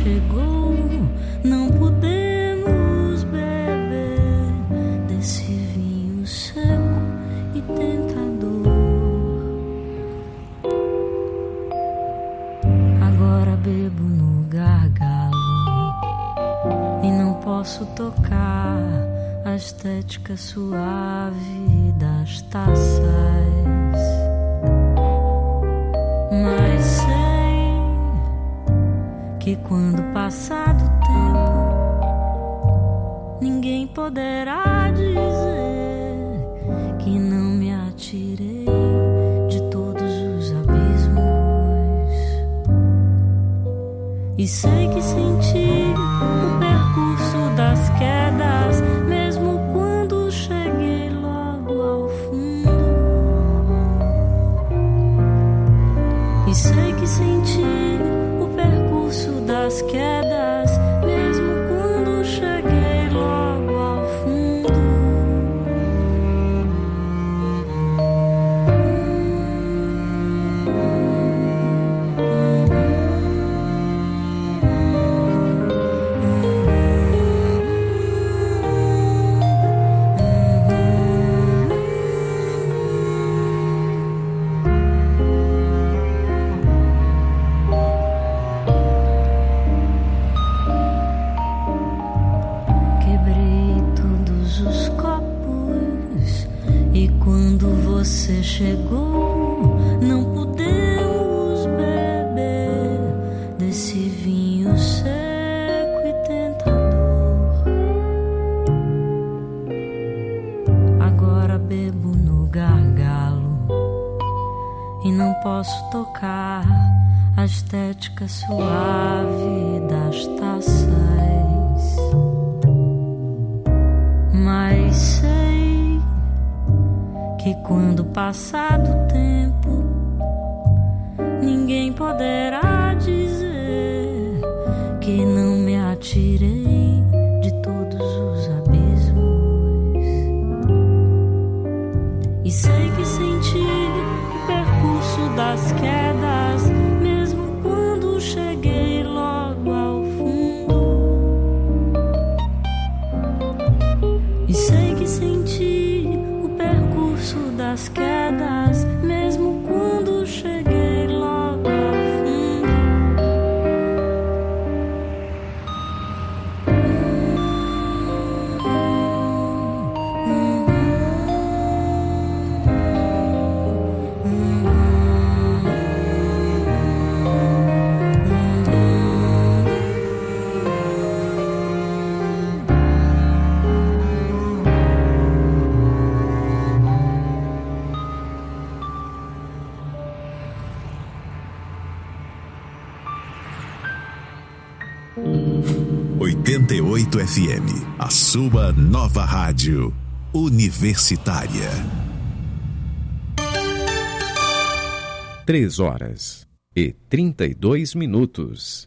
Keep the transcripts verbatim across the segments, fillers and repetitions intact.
chegou, não podemos beber desse vinho seco e tentador. Agora bebo no gargalo e não posso tocar a estética suave das taças, mas sei que quando passar do tempo ninguém poderá dizer que não me atirei de todos os abismos. E sei que senti o percurso das quedas, mesmo quando cheguei logo ao fundo. E sei que senti o percurso das quedas, mesmo quando cheguei logo ao fundo. Você chegou, não podemos beber desse vinho seco e tentador. Agora bebo no gargalo e não posso tocar a estética suave das taças, mas sei que quando passar do tempo ninguém poderá dizer que não me atirei de todos os abismos. E sei que senti o percurso das quedas, mesmo quando cheguei logo ao fundo. E sei que senti das quedas, mesmo quando cheguei logo ao fundo. oitenta e oito F M, a sua nova rádio universitária. Três horas e trinta e dois minutos.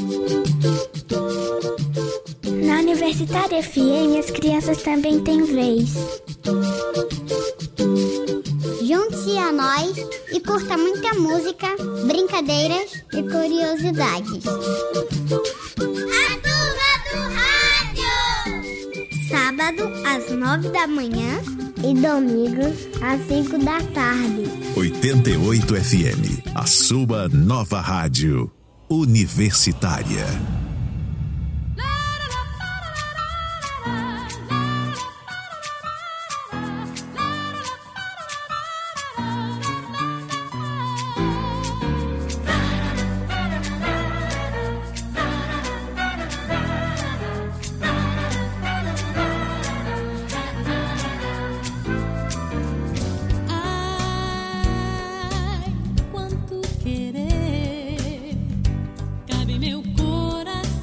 Na Universitária F M, as crianças também têm vez. Junte-se a nós e curta muita música, brincadeiras e curiosidades. Sábado às nove da manhã e domingo às cinco da tarde. oitenta e oito F M, a sua nova rádio universitária. Cabe meu coração.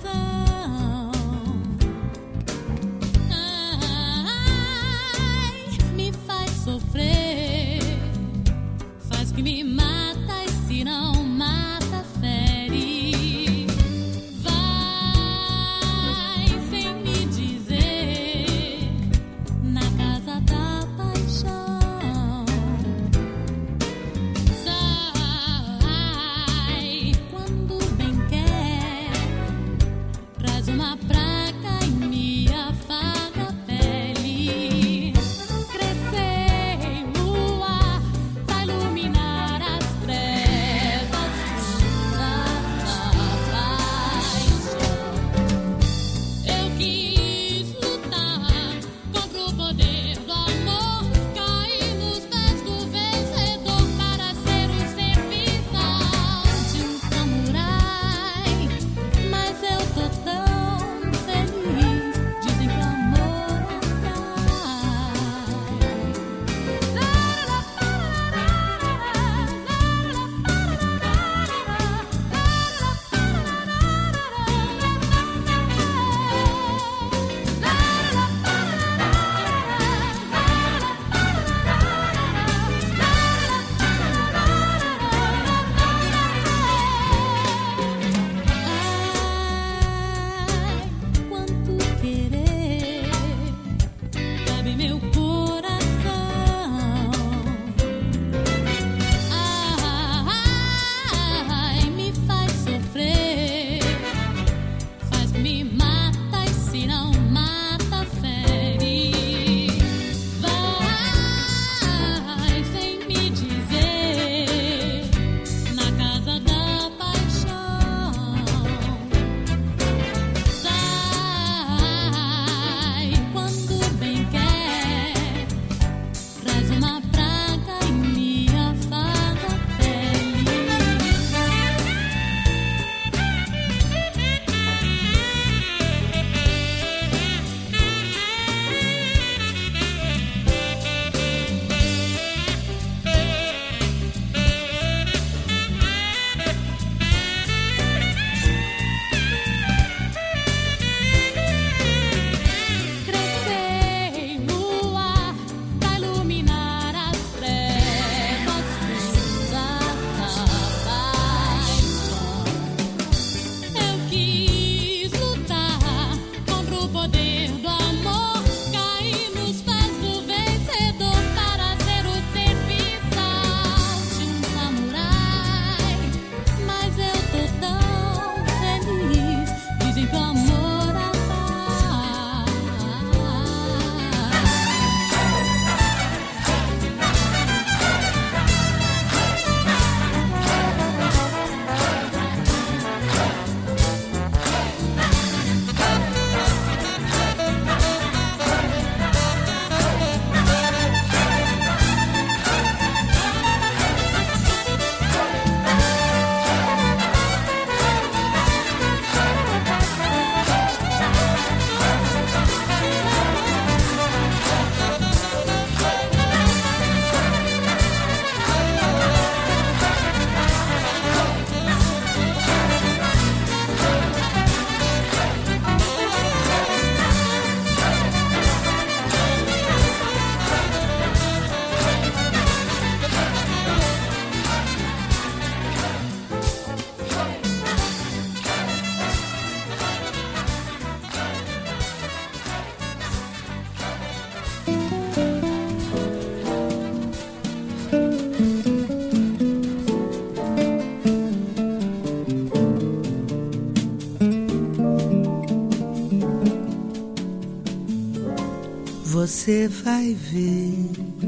Você vai ver,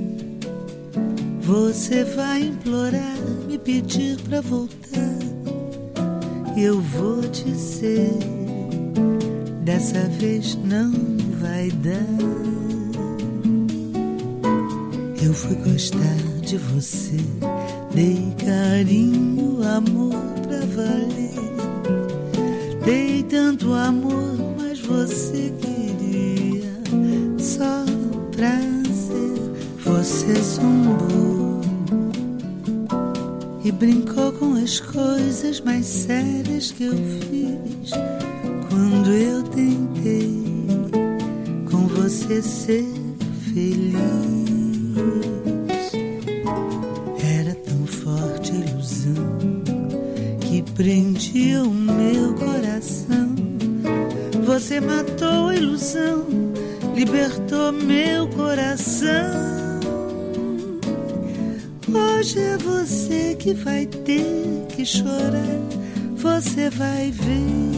você vai implorar, me pedir pra voltar. Eu vou dizer, dessa vez não vai dar. Eu fui gostar de você, dei carinho, amor pra valer. Dei tanto amor, mas você queria só prazer. Você zombou e brincou com as coisas mais sérias que eu fiz quando eu tentei com você ser feliz. Era tão forte a ilusão que prendia o meu coração. Você matou a ilusão, libertou meu coração. Hoje é você que vai ter que chorar, você vai ver.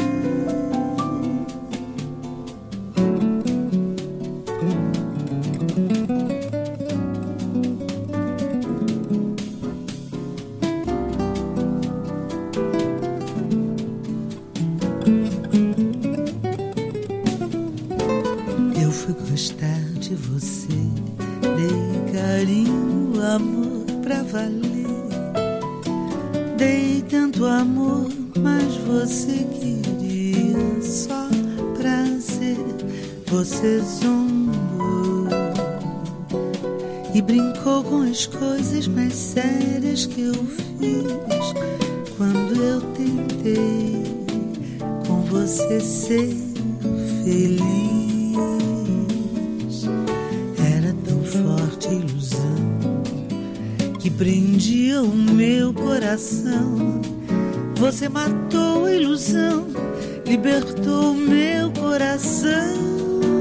Eu fui gostar de você, dei carinho, amor pra valer. Dei tanto amor, mas você queria só prazer. Você zombou e brincou com as coisas mais sérias que eu fiz quando eu tentei com você ser feliz. Era tão forte a ilusão que prendia o meu coração. Você matou a ilusão, libertou o meu coração.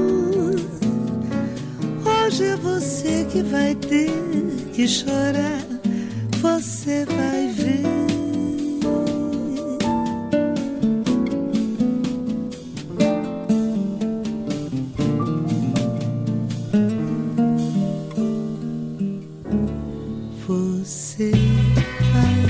Hoje é você que vai ter que chorar, você vai ver. Você vai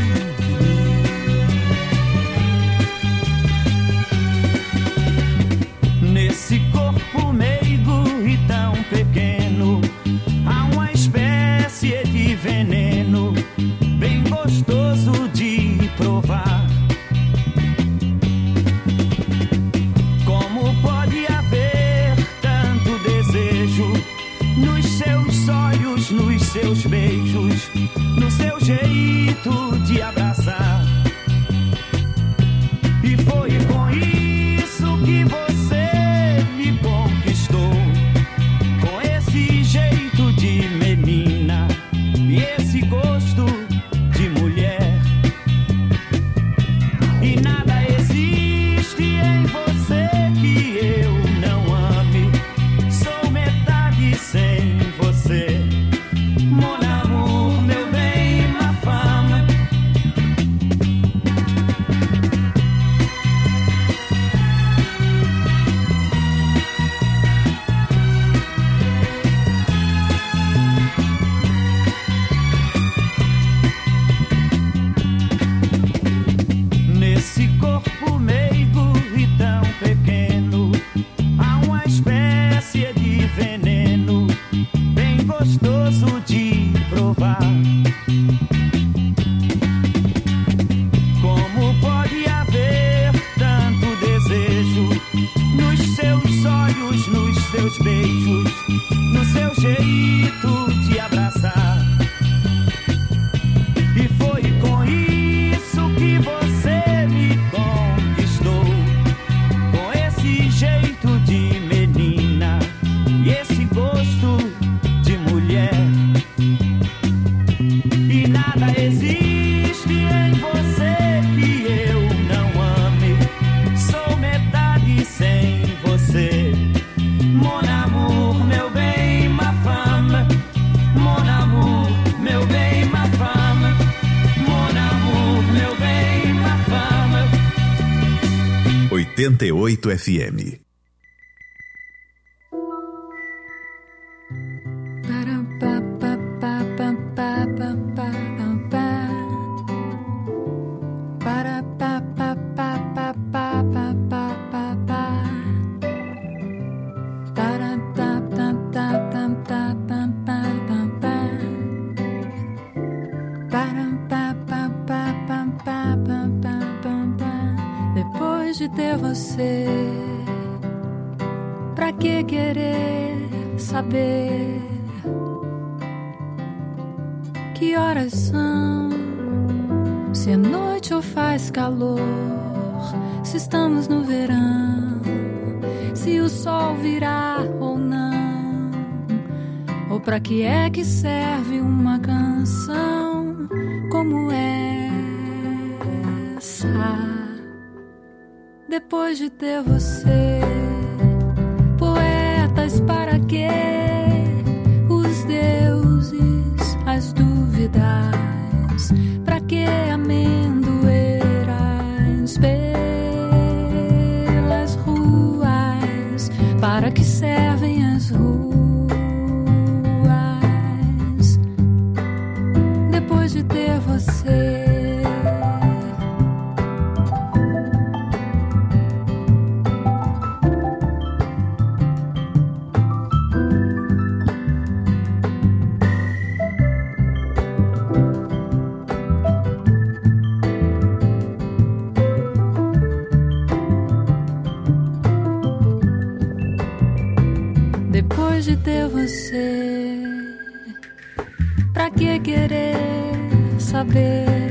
ver. Nesse corpo meigo e tão pequeno há uma espécie de veneno bem gostoso de provar. Como pode haver tanto desejo nos seus olhos, nos seus beijos, no seu jeito de abraçar? E foi com isso que você me conquistou, com esse jeito de menina e esse gosto de mulher. E nada existe em você que eu não ame, sou metade sem você. Mon amour, meu bem, ma femme. Nesse corpo meigo e tão pequeno há uma espécie de veneno bem gostoso de provar. Como pode haver tanto desejo nos seus olhos, nos seus beijos, no seu jeito de abraçar? E foi com isso que você me conquistou, com esse jeito de menina e esse gosto de mulher. E nada existe em você que eu não ame, sou metade sem você. Mon amour, meu bem, ma femme. Mon amour, meu bem, ma femme. Mon amour, meu bem, ma femme. oitenta e oito F M. Depois de ter você, pra que querer saber que horas são? Se é noite ou faz calor, se estamos no verão, se o sol virá ou não, ou pra que é que serve uma canção como essa? Depois de ter você, poetas, para quê? Os deuses, as dúvidas, pra que amendoeiras pelas ruas? Para que servem as ruas? Depois de ter você, depois de ter você, pra que querer saber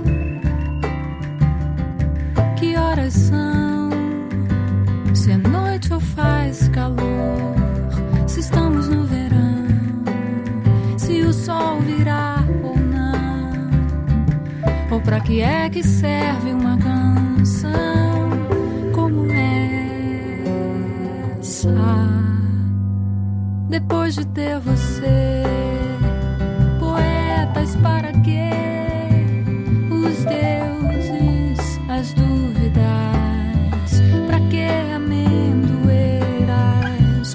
que horas são? Se é noite ou faz calor, se estamos no verão, se o sol virá ou não, ou pra que é que serve uma canção como essa? Depois de ter você, poetas, para quê? Os deuses, as dúvidas, pra que amendoeiras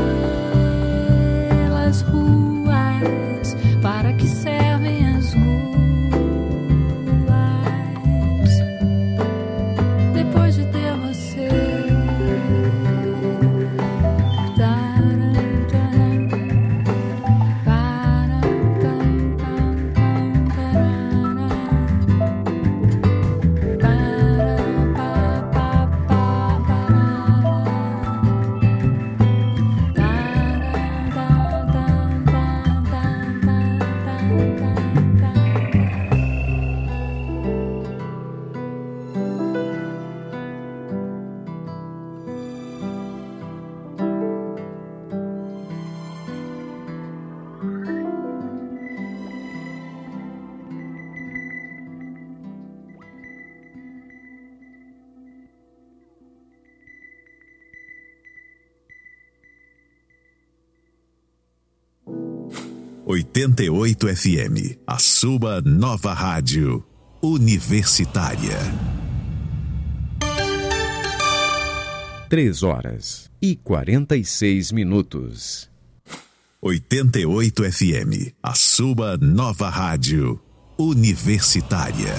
pelas ruas? Para que servem as ruas? Depois de ter você, oitenta e oito F M, a sua nova rádio universitária. Três horas e quarenta e seis minutos. oitenta e oito F M, a sua nova rádio universitária.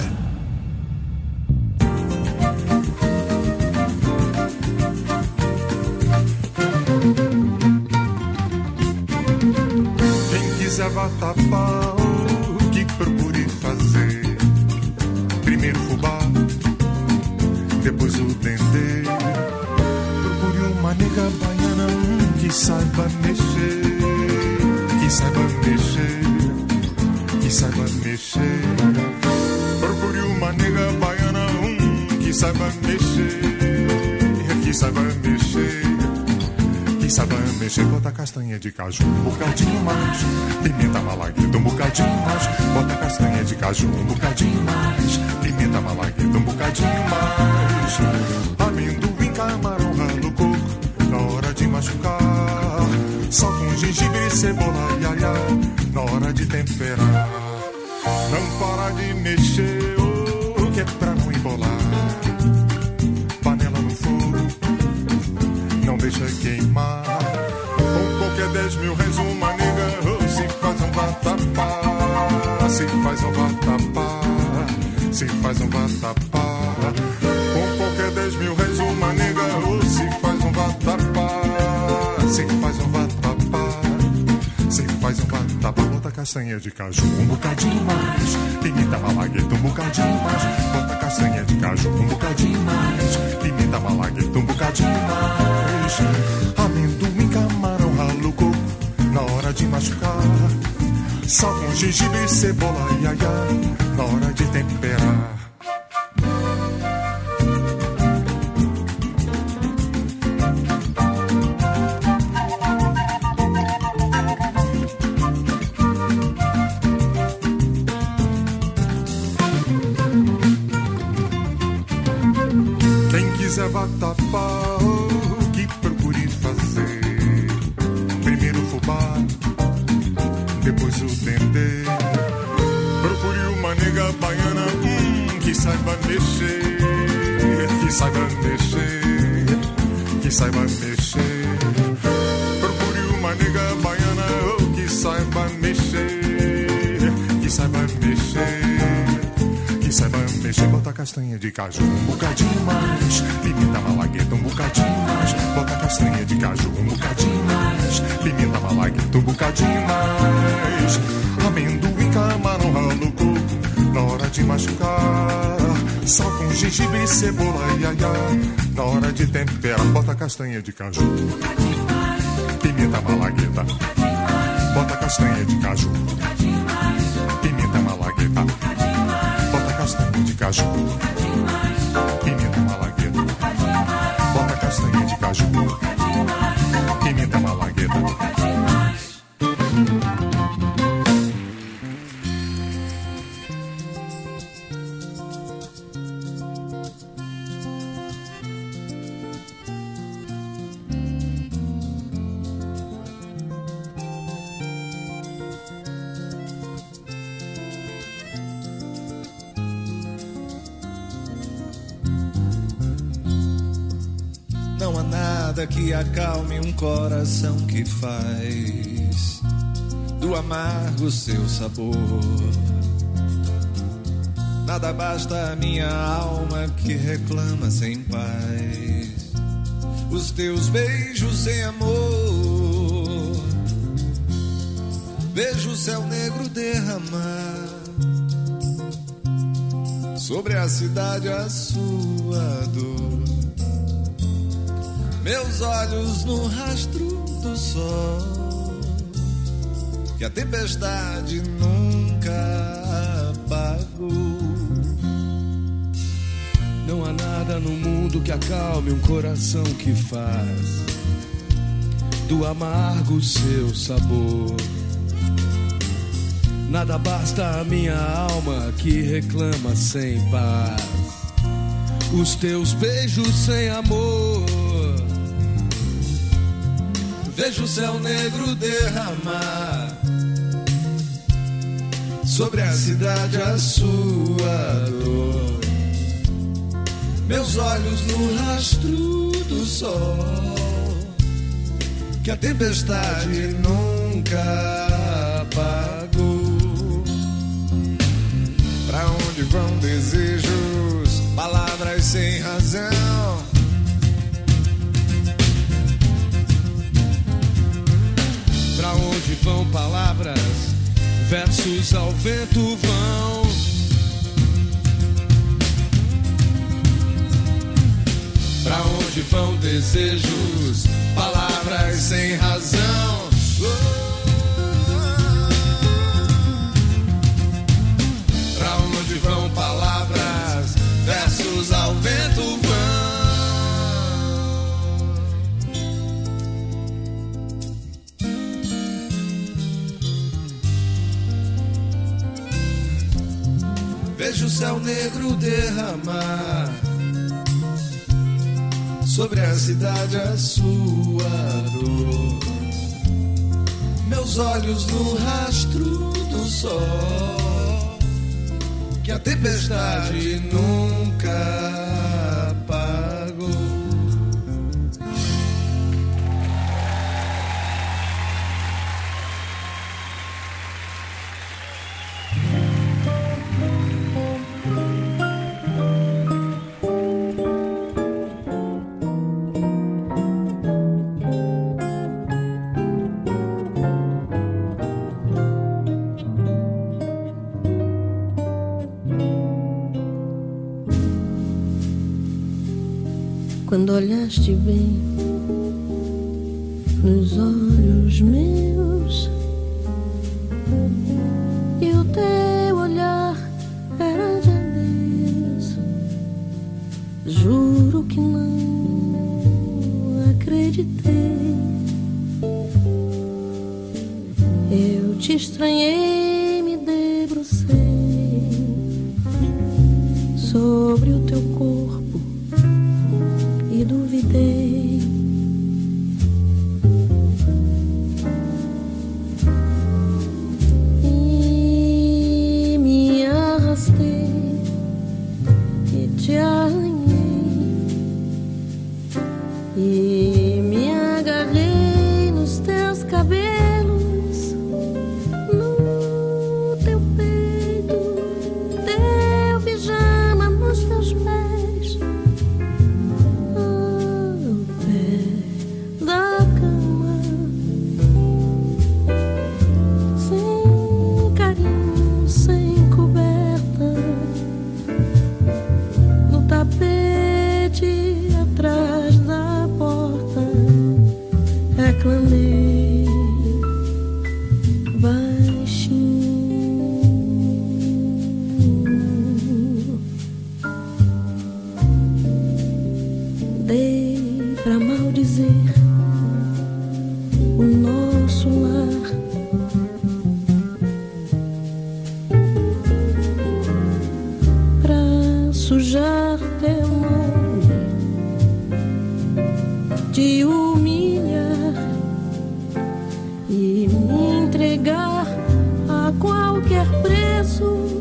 Quiser vá tapar o que procure fazer. Primeiro fubá, depois o dendê. Procure uma nega baiana que saiba mexer, que saiba mexer, que saiba mexer. Procure uma nega baiana que saiba mexer, que saiba mexer. Quem saiba mexer, bota castanha de caju um bocadinho mais, pimenta malagueta um bocadinho mais, bota castanha de caju um bocadinho mais, pimenta malagueta um bocadinho mais, amendoim, camarão, ralo, coco, na hora de machucar, só com gengibre, cebola, iaiá, na hora de temperar. Não para de mexer, oh, que é pra não embolar. Panela no fogo, não deixa queimar. Com qualquer dez mil reais uma nega, oh, se faz um vatapá, se faz um vatapá, se faz um vatapá. Com qualquer dez mil reais uma nega, oh, se faz um vatapá, se faz um vatapá, se faz um vatapá. Bota castanha de caju um bocadinho mais, pimenta malagueta um bocadinho mais, bota castanha de caju um bocadinho mais, pimenta quiser vatapá, o que procure fazer. Primeiro o fubá, depois o dendê. Procure uma nega baiana, hum, que saiba mexer, que saiba mexer, que saiba mexer. Procure uma nega baiana, oh, que saiba mexer, que saiba mexer, que saiba mexer. Bota castanha de caju um bocadinho mais, pimenta malagueta um bocadinho mais. Bota castanha de caju um bocadinho mais, pimenta malagueta um bocadinho mais. Amendoim, camarão, ralo, coco, na hora de machucar. Sal com gengibre, cebola, ia, ia. Na hora de temperar, bota castanha de caju, pimenta malagueta. Bota castanha de caju, pimenta malagueta. Bota castanha de caju, pimenta malagueta. Bota castanha de caju, pimenta malagueta. Não há nada que acalme um coração que faz do amargo seu sabor. Nada basta a minha alma que reclama sem paz os teus beijos sem amor. Vejo o céu negro derramar sobre a cidade a sua dor. Meus olhos no rastro do sol, que a tempestade nunca apagou. Não há nada no mundo que acalme um coração que faz do amargo seu sabor. Nada basta a minha alma que reclama sem paz os teus beijos sem amor. Vejo o céu negro derramar sobre a cidade a sua dor. Meus olhos no rastro do sol, que a tempestade nunca apagou. Pra onde vão desejos, palavras sem razão? Pra onde vão palavras, versos ao vento vão? Pra onde vão desejos, palavras sem razão? Pra onde vão palavras, versos ao vento vão? Vejo o céu negro derramar sobre a cidade a sua dor. Meus olhos no rastro do sol, que a tempestade nunca apagou. Quando olhaste bem nos olhos meus, e o teu olhar era de adeus, juro que não acreditei. Eu te estranhei, me debrucei sobre o teu corpo pra maldizer o nosso lar. Pra sujar teu nome, te humilhar e me entregar a qualquer preço,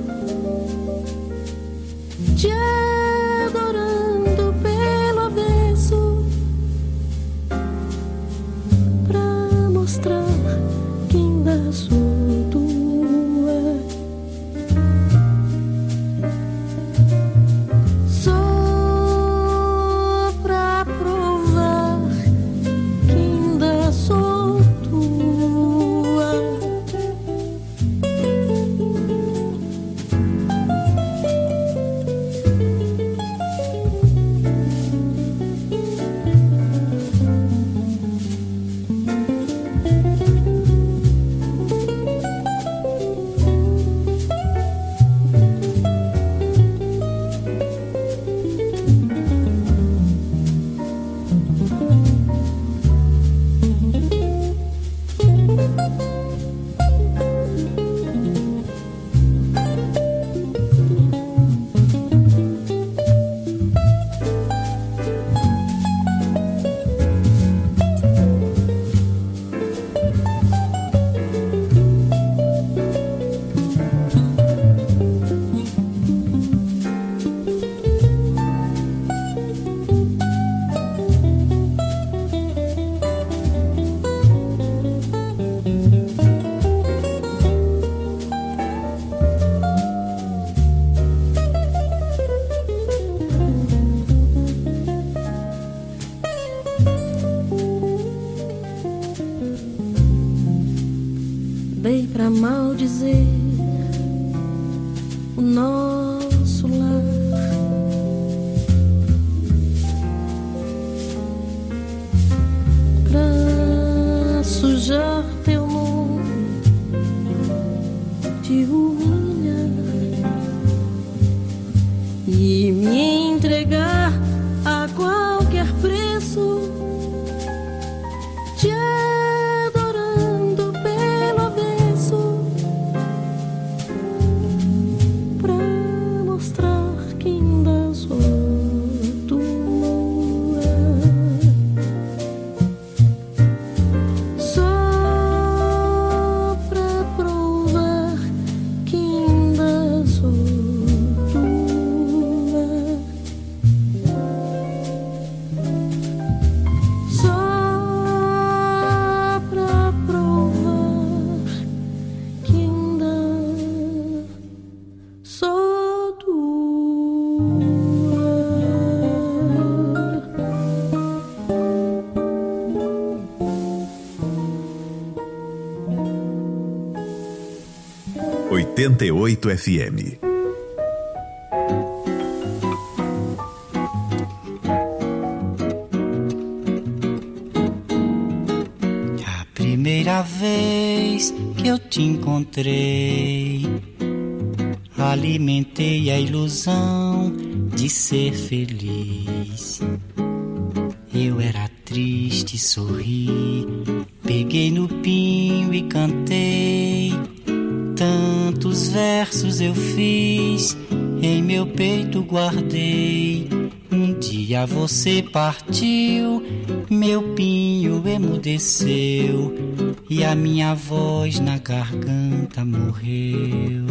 te adorando pelo avesso, pra mostrar que ainda sou tua. Só pra provar que ainda sou tua. Dei pra maldizer o nosso lar. Pra sujar teu nome, te humilhar e me entregar a qualquer preço, te adorando pelo avesso, pra mostrar que ainda sou tua. Só pra provar que ainda sou tua. Só pra provar que ainda sou tua. oitenta e oito F M. A primeira vez que eu te encontrei, alimentei a ilusão de ser feliz. Eu era triste, sorri, peguei no pinho e cantei. Tantos versos eu fiz, em meu peito guardei. Um dia você partiu, meu pinho emudeceu e a minha voz na garganta morreu.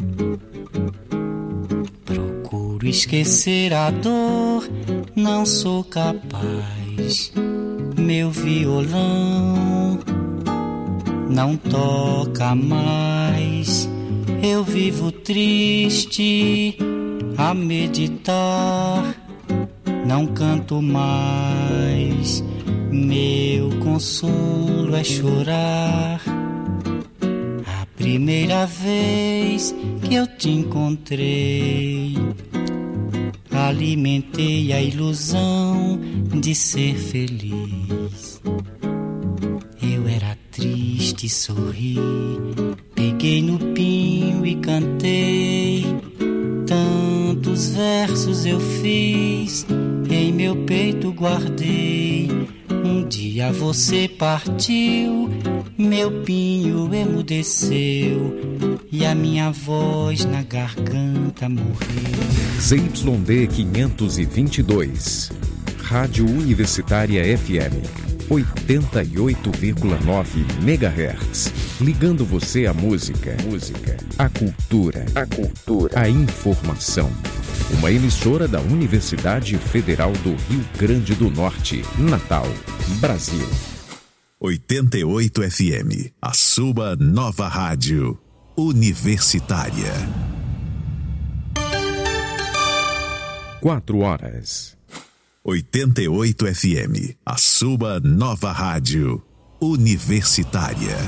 Procuro esquecer a dor, não sou capaz. Meu violão não toca mais. Eu vivo triste a meditar, não canto mais. Meu consolo é chorar. A primeira vez que eu te encontrei, alimentei a ilusão de ser feliz. Eu era triste, sorri, peguei no pinho e cantei. Tantos versos eu fiz, em meu meu peito guardei. Um dia você partiu, meu pinho emudeceu e a minha voz na garganta morreu. Z Y D quinhentos e vinte e dois, Rádio Universitária F M, oitenta e oito vírgula nove megahertz, ligando você à música, música, à cultura, à cultura, à informação. Uma emissora da Universidade Federal do Rio Grande do Norte, Natal, Brasil. oitenta e oito F M, a sua nova rádio universitária. Quatro horas. oitenta e oito F M, a sua nova rádio universitária.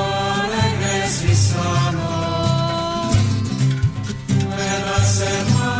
Semana,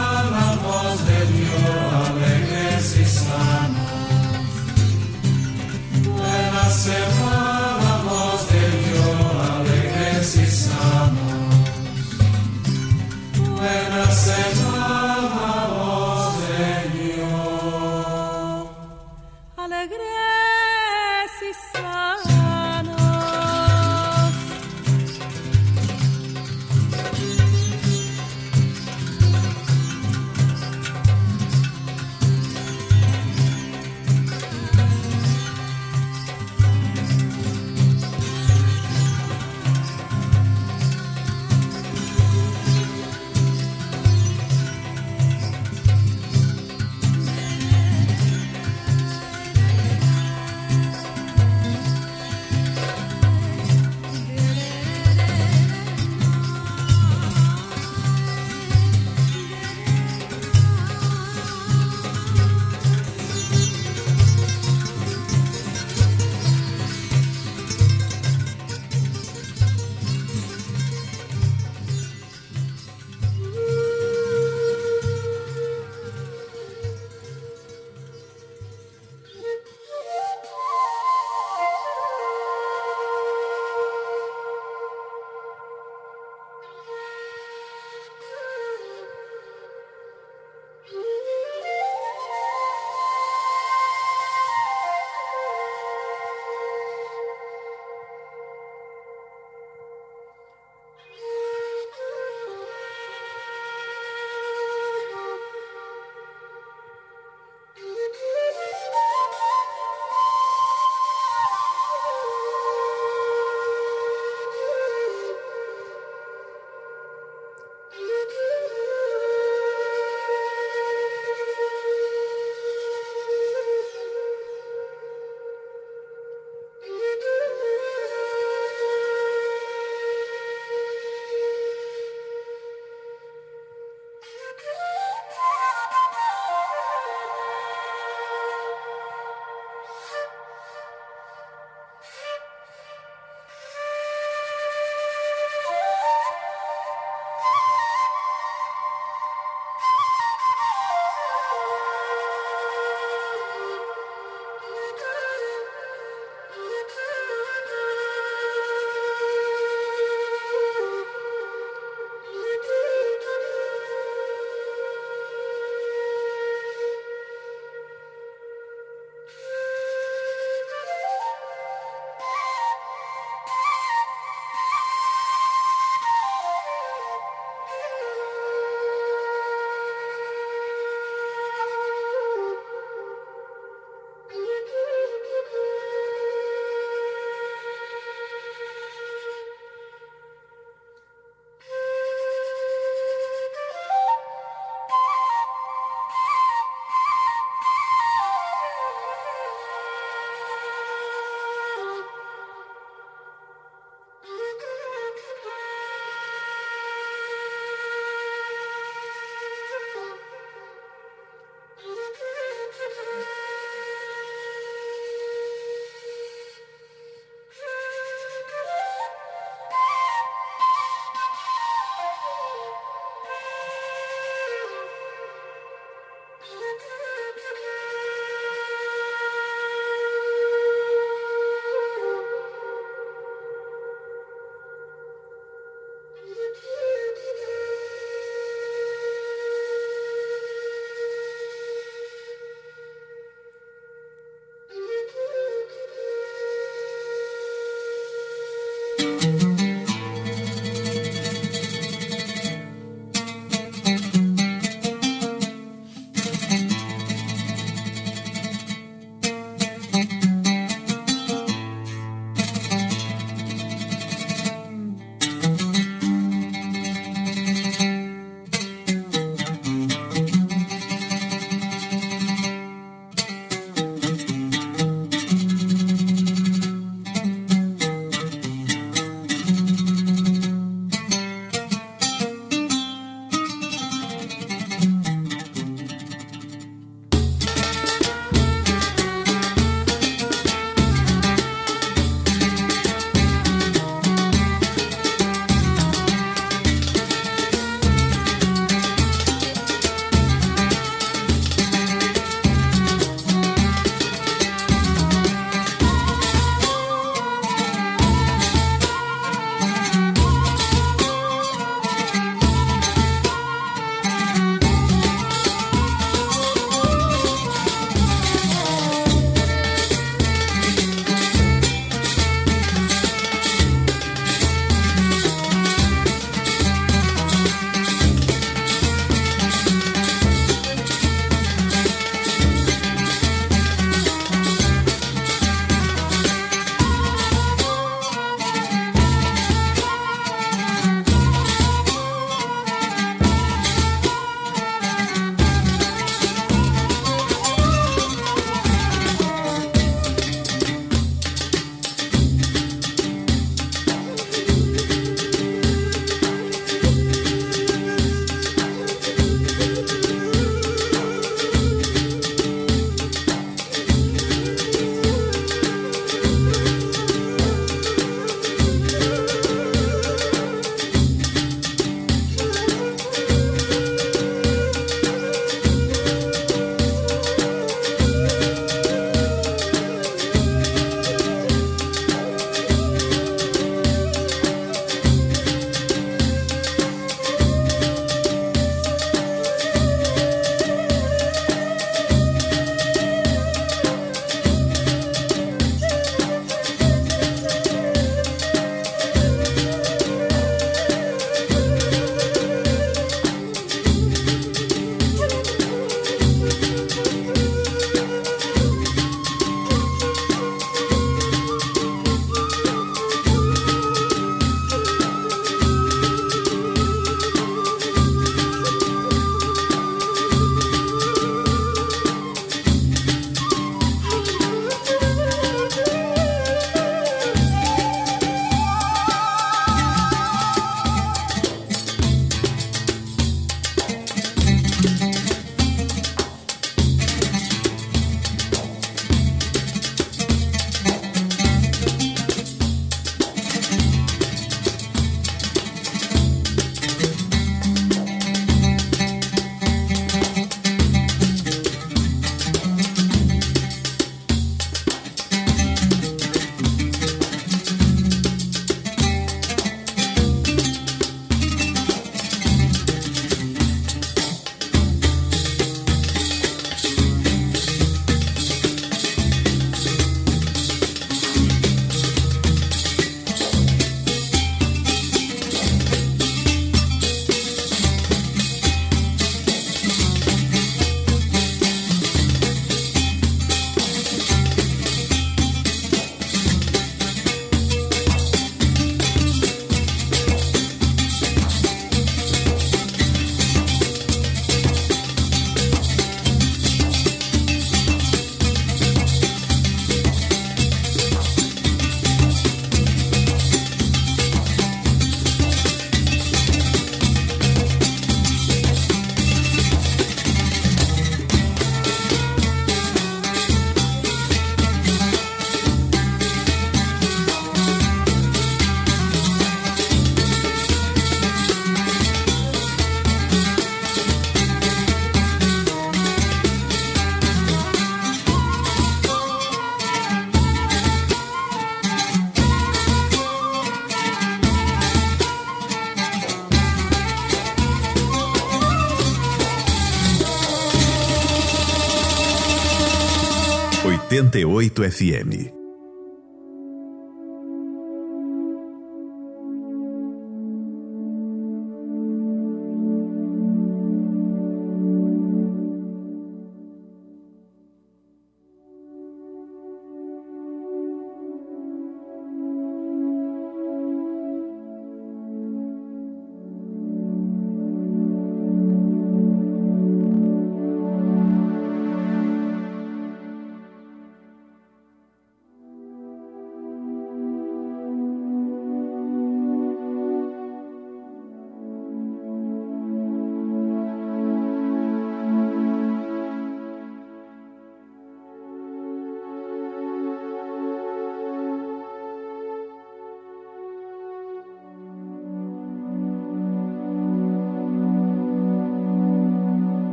oitenta e oito F M.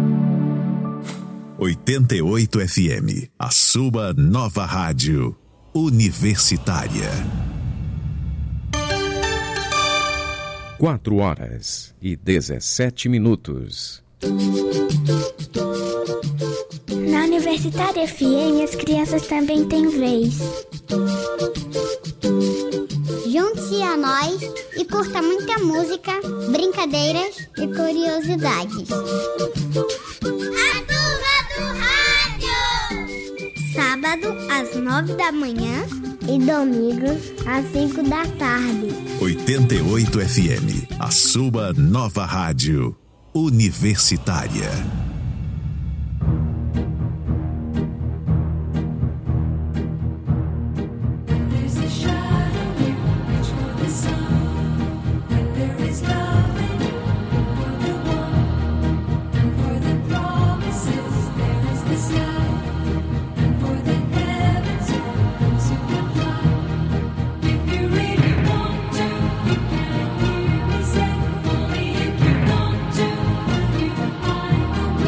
oitenta e oito F M, a sua nova rádio. Universitária. Quatro horas e dezessete minutos. Na Universitária F M, as crianças também têm vez. Junte-se a nós e curta muita música, brincadeiras e curiosidades. A Turma do Rádio! Sábado, às nove da manhã e domingo, às cinco da tarde. oitenta e oito F M, a sua nova rádio universitária. Only if you want to, you can find the way.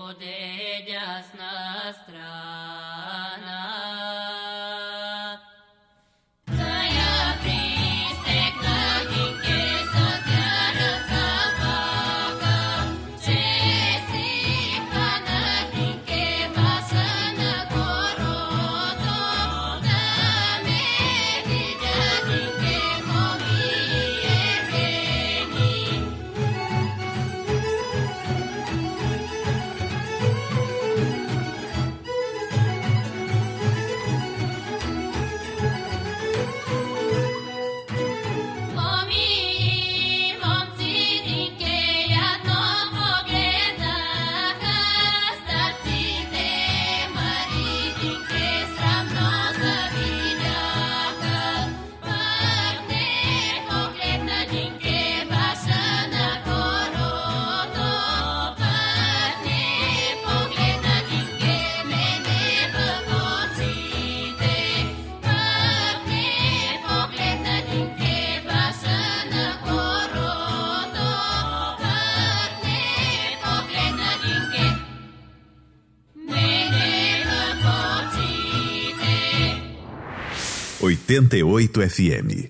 oitenta e oito F M.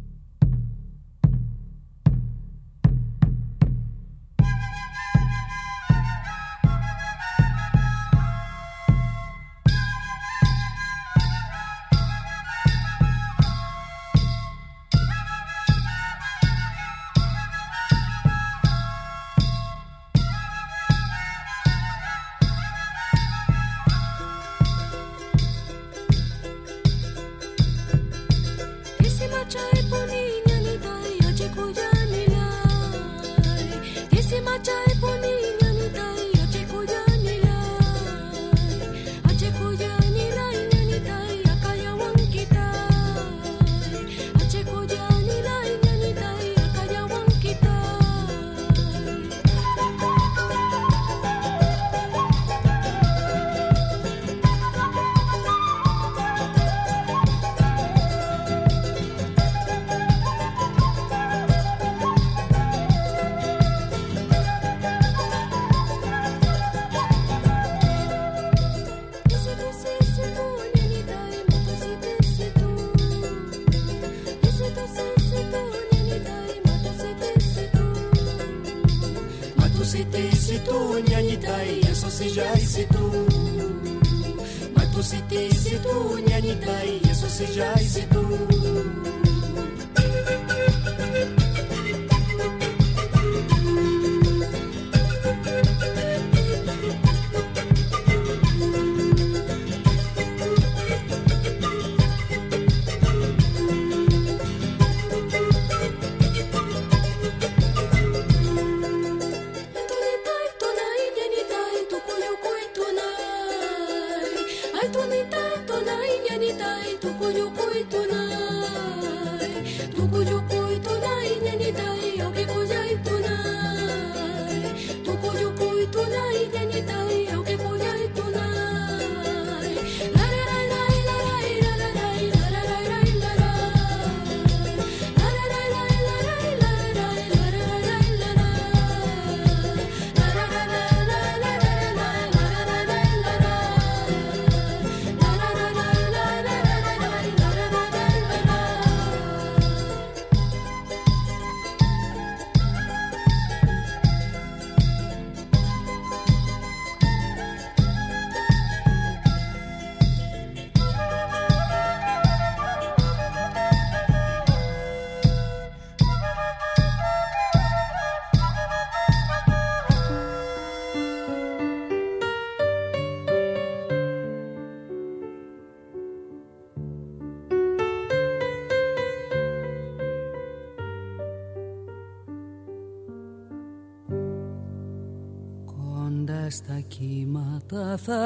Στα κύματα θα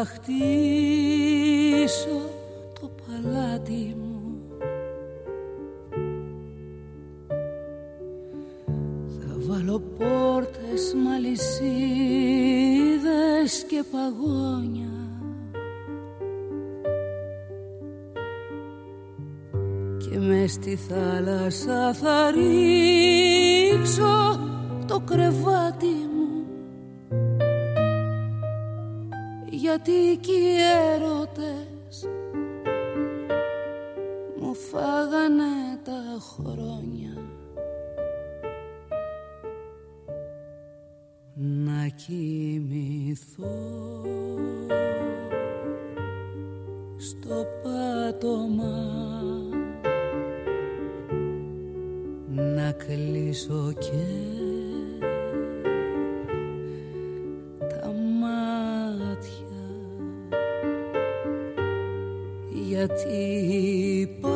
χτίσω το παλάτι μου, θα βάλω πόρτες με αλυσίδες και παγόνια και μες στη θάλασσα θα ρίξω το κρεβάτι μου. γιατί κι οι έρωτες μου φάγανε τα χρόνια. Να κοιμηθώ στο πάτωμα, να κλείσω και τα μάτια, γιατί